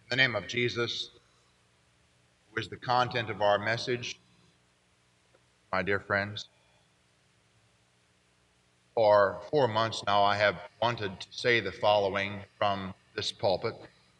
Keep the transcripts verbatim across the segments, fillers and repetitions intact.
In the name of Jesus, who is the content of our message, my dear friends, for four months now I have wanted to say the following from this pulpit.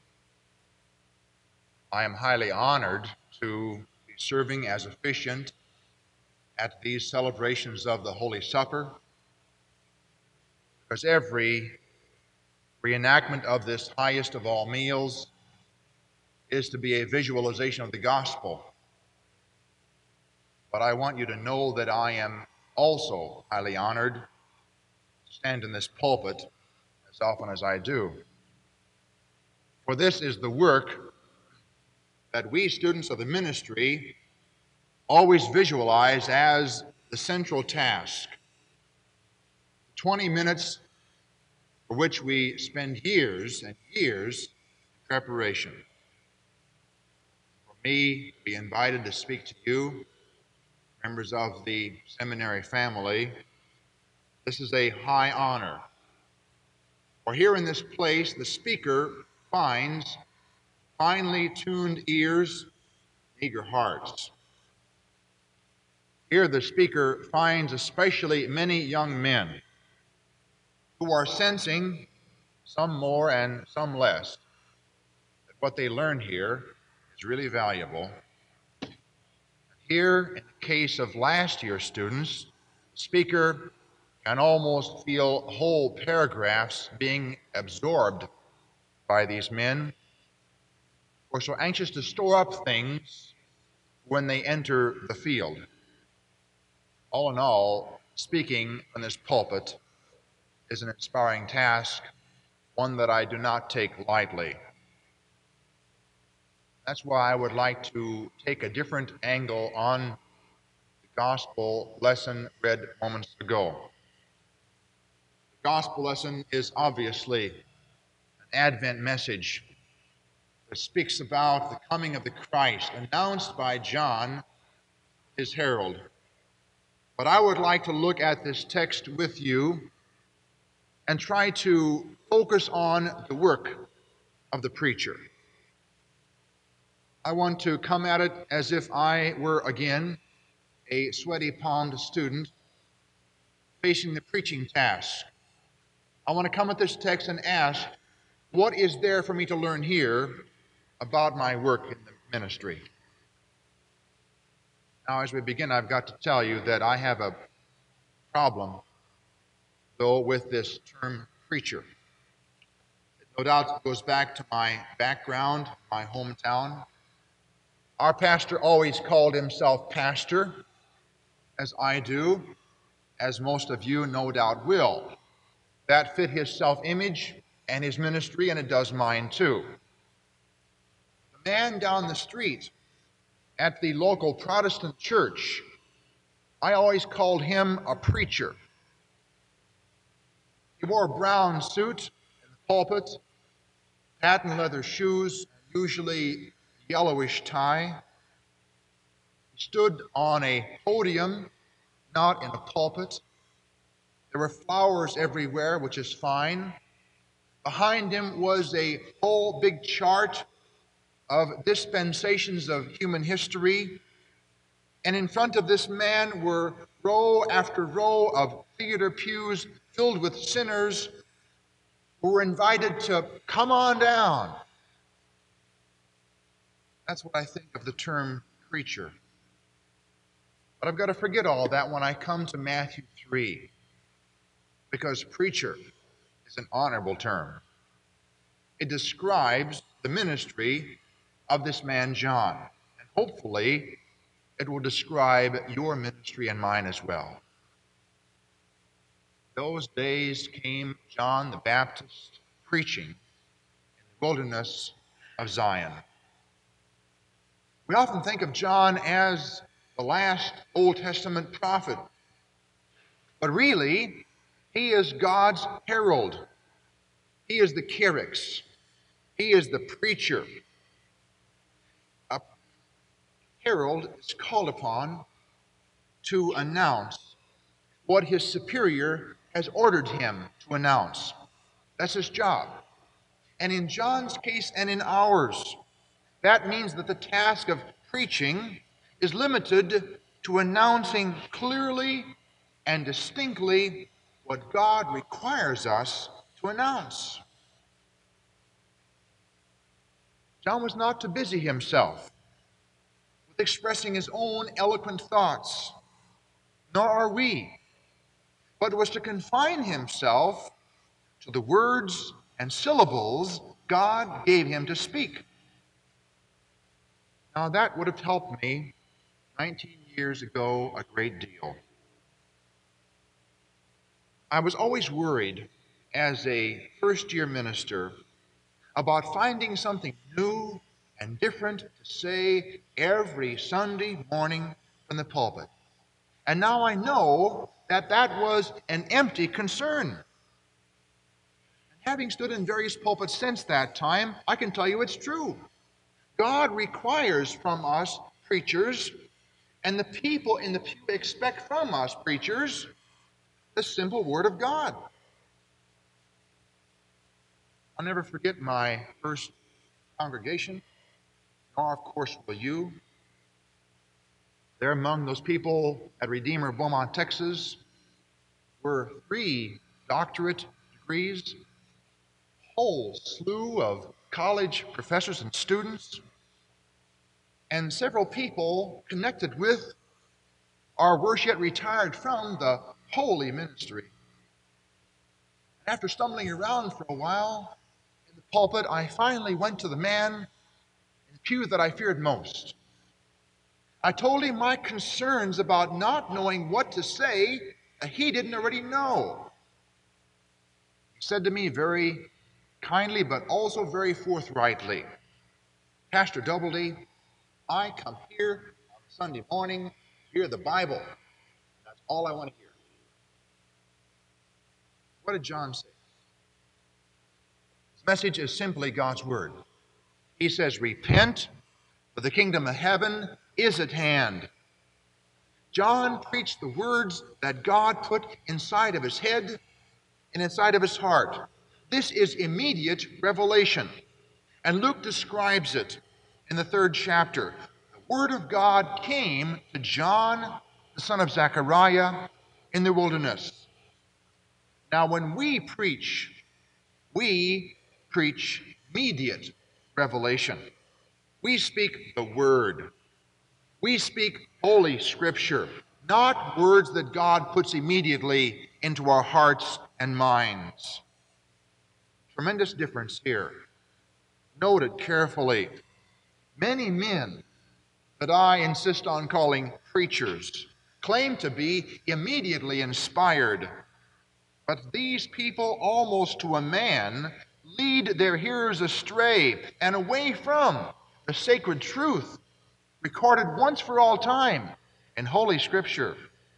I am highly honored to be serving as officiant at these celebrations of the Holy Supper, because every reenactment of this highest of all meals is to be a visualization of the gospel. But I want you to know that I am also highly honored to stand in this pulpit as often as I do. For this is the work that we students of the ministry always visualize as the central task. twenty minutes for which we spend years and years in preparation. For me to be invited to speak to you, members of the seminary family, this is a high honor. For here in this place, the speaker finds finely tuned ears, eager hearts. Here the speaker finds especially many young men who are sensing, some more and some less, that what they learn here is really valuable. Here, in the case of last year's students, the speaker can almost feel whole paragraphs being absorbed by these men who are so anxious to store up things when they enter the field. All in all, speaking in this pulpit is an inspiring task, one that I do not take lightly. That's why I would like to take a different angle on the gospel lesson read moments ago. The gospel lesson is obviously an Advent message that speaks about the coming of the Christ announced by John, his herald. But I would like to look at this text with you and try to focus on the work of the preacher. I want to come at it as if I were again a sweaty palmed student facing the preaching task. I want to come at this text and ask, what is there for me to learn here about my work in the ministry? Now, as we begin, I've got to tell you that I have a problem, though, with this term preacher. It no doubt goes back to my background, my hometown. Our pastor always called himself pastor, as I do, as most of you no doubt will. That fit his self-image and his ministry, and it does mine too. The man down the street at the local Protestant church, I always called him a preacher. He wore a brown suit in the pulpit, patent leather shoes, usually yellowish tie. He stood on a podium, not in a pulpit. There were flowers everywhere, which is fine. Behind him was a whole big chart of dispensations of human history. And in front of this man were row after row of theater pews filled with sinners who were invited to come on down. That's what I think of the term preacher. But I've got to forget all that when I come to Matthew three, because preacher is an honorable term. It describes the ministry of this man John, and hopefully it will describe your ministry and mine as well. Those days came John the Baptist preaching in the wilderness of Zion. We often think of John as the last Old Testament prophet, but really, he is God's herald. He is the kerix. He is the preacher. A herald is called upon to announce what his superior has ordered him to announce. That's his job. And in John's case and in ours, that means that the task of preaching is limited to announcing clearly and distinctly what God requires us to announce. John was not to busy himself with expressing his own eloquent thoughts, nor are we, but was to confine himself to the words and syllables God gave him to speak. Now, that would have helped me nineteen years ago a great deal. I was always worried as a first-year minister about finding something new and different to say every Sunday morning from the pulpit. And now I know that that was an empty concern. And having stood in various pulpits since that time, I can tell you it's true. God requires from us preachers, and the people in the pew expect from us preachers, the simple Word of God. I'll never forget my first congregation, nor of course will you. There among those people at Redeemer, Beaumont, Texas, were three doctorate degrees, a whole slew of college professors and students, and several people connected with or worse yet retired from the holy ministry. After stumbling around for a while in the pulpit, I finally went to the man in the pew that I feared most. I told him my concerns about not knowing what to say that he didn't already know. He said to me very kindly, but also very forthrightly, "Pastor Doubleday, I come here on Sunday morning to hear the Bible. That's all I want to hear." What did John say? His message is simply God's Word. He says, "Repent, for the kingdom of heaven is at hand." John preached the words that God put inside of his head and inside of his heart. This is immediate revelation. And Luke describes it in the third chapter. The Word of God came to John, the son of Zechariah, in the wilderness. Now, when we preach, we preach immediate revelation. We speak the Word. We speak Holy Scripture, not words that God puts immediately into our hearts and minds. Tremendous difference here. Note it carefully. Many men that I insist on calling preachers claim to be immediately inspired, but these people, almost to a man, lead their hearers astray and away from the sacred truth recorded once for all time in Holy Scripture.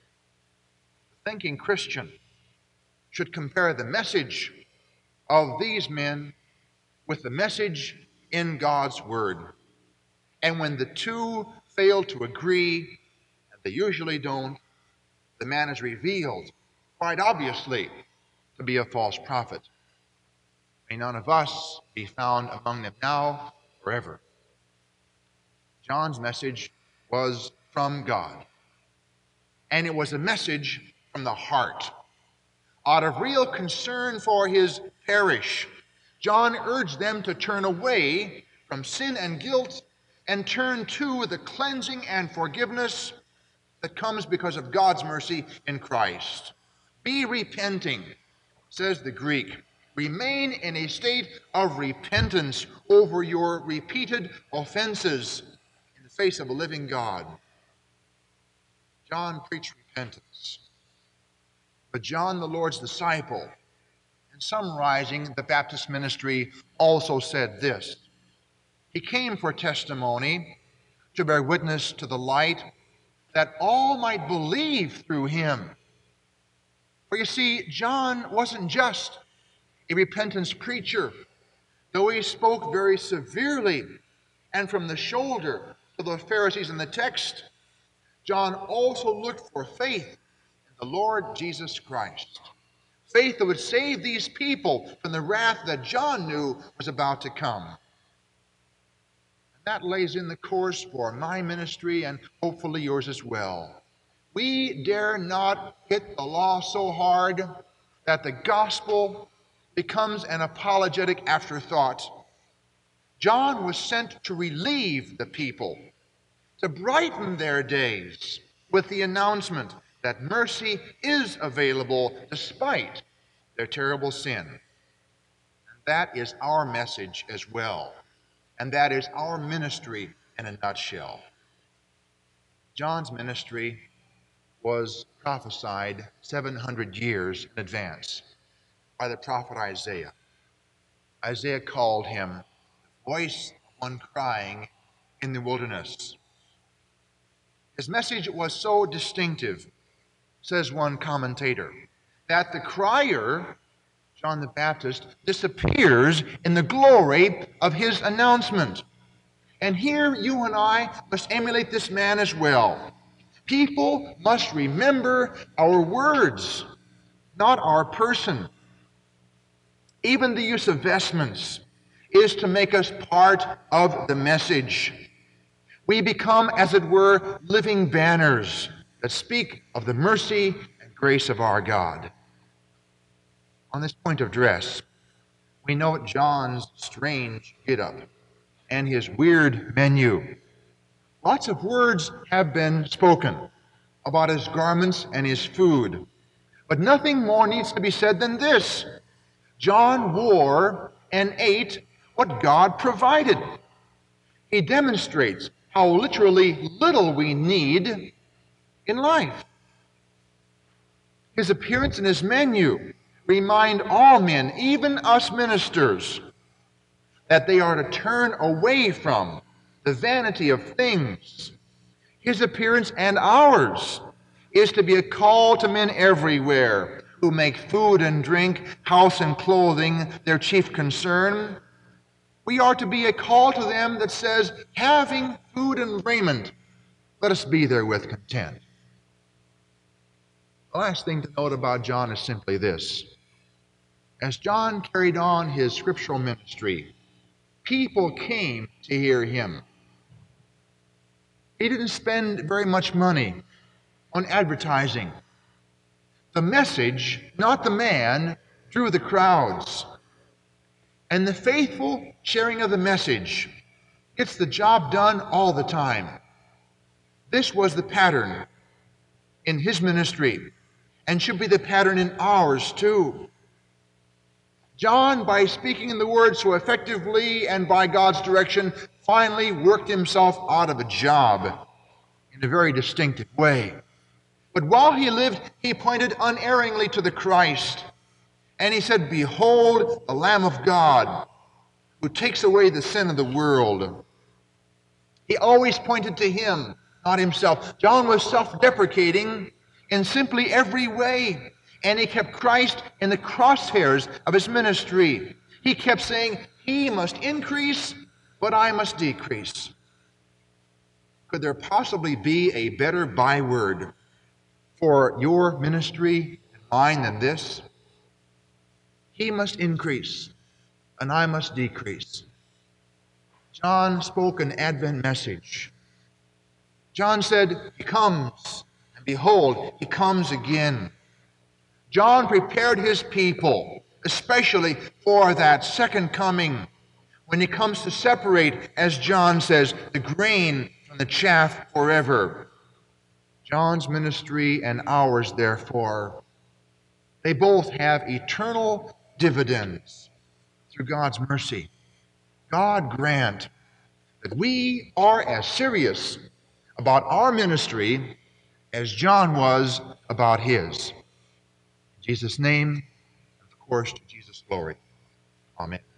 The thinking Christian should compare the message of these men with the message in God's Word. And when the two fail to agree, and they usually don't, the man is revealed, quite obviously, to be a false prophet. May none of us be found among them now, forever. John's message was from God, and it was a message from the heart. Out of real concern for his parish, John urged them to turn away from sin and guilt and turn to the cleansing and forgiveness that comes because of God's mercy in Christ. Be repenting, says the Greek. Remain in a state of repentance over your repeated offenses in the face of a living God. John preached repentance. But John, the Lord's disciple, in summarizing the Baptist ministry, also said this. He came for testimony, to bear witness to the light, that all might believe through him. For you see, John wasn't just a repentance preacher, though he spoke very severely and from the shoulder to the Pharisees in the text. John also looked for faith in the Lord Jesus Christ. faith that would save these people from the wrath that John knew was about to come. And that lays in the course for my ministry and hopefully yours as well. We dare not hit the law so hard that the gospel becomes an apologetic afterthought. John was sent to relieve the people, to brighten their days with the announcement that mercy is available despite their terrible sin. And that is our message as well. And that is our ministry in a nutshell. John's ministry was prophesied seven hundred years in advance by the prophet Isaiah. Isaiah called him the voice of one crying in the wilderness. His message was so distinctive, says one commentator, that the crier, John the Baptist, disappears in the glory of his announcement. And here you and I must emulate this man as well. People must remember our words, not our person. Even the use of vestments is to make us part of the message. We become, as it were, living banners that speak of the mercy and grace of our God. On this point of dress, we note John's strange get-up and his weird menu. Lots of words have been spoken about his garments and his food, but nothing more needs to be said than this. John wore and ate what God provided. He demonstrates how literally little we need in life. His appearance and his menu remind all men, even us ministers, that they are to turn away from the vanity of things. His appearance and ours is to be a call to men everywhere who make food and drink, house and clothing their chief concern. We are to be a call to them that says, having food and raiment, let us be therewith content. The last thing to note about John is simply this. As John carried on his scriptural ministry, people came to hear him. He didn't spend very much money on advertising. The message, not the man, drew the crowds. And the faithful sharing of the message gets the job done all the time. This was the pattern in his ministry and should be the pattern in ours too. John, by speaking in the word so effectively and by God's direction, finally worked himself out of a job in a very distinctive way. But while he lived, he pointed unerringly to the Christ. And he said, "Behold, the Lamb of God, who takes away the sin of the world." He always pointed to him, not himself. John was self-deprecating in simply every way. And he kept Christ in the crosshairs of his ministry. He kept saying, "He must increase, but I must decrease." Could there possibly be a better byword for your ministry and mine than this? He must increase, and I must decrease. John spoke an Advent message. John said, "He comes, and behold, he comes again." John prepared his people, especially for that second coming, when he comes to separate, as John says, the grain from the chaff forever. John's ministry and ours, therefore, they both have eternal dividends through God's mercy. God grant that we are as serious about our ministry as John was about his. In Jesus' name, of course, to Jesus' glory. Amen.